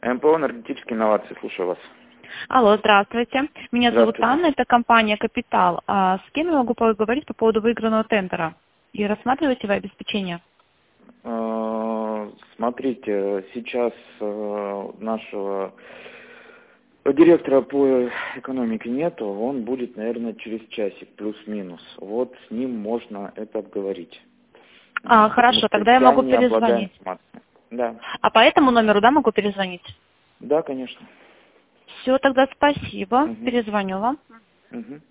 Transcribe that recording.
МПО «Энергетические инновации», слушаю вас. Алло, здравствуйте. Меня зовут Здравствуйте. Анна, это компания «Капитал». С кем я могу поговорить по поводу выигранного тендера? И рассматриваете вы обеспечение? Смотрите, сейчас нашего директора по экономике нету, он будет, наверное, через часик, плюс-минус. Вот с ним можно это обговорить. Хорошо, тогда я могу перезвонить. Да. А по этому номеру, да, могу перезвонить? Да, конечно. Все, тогда спасибо. Перезвоню вам. Угу.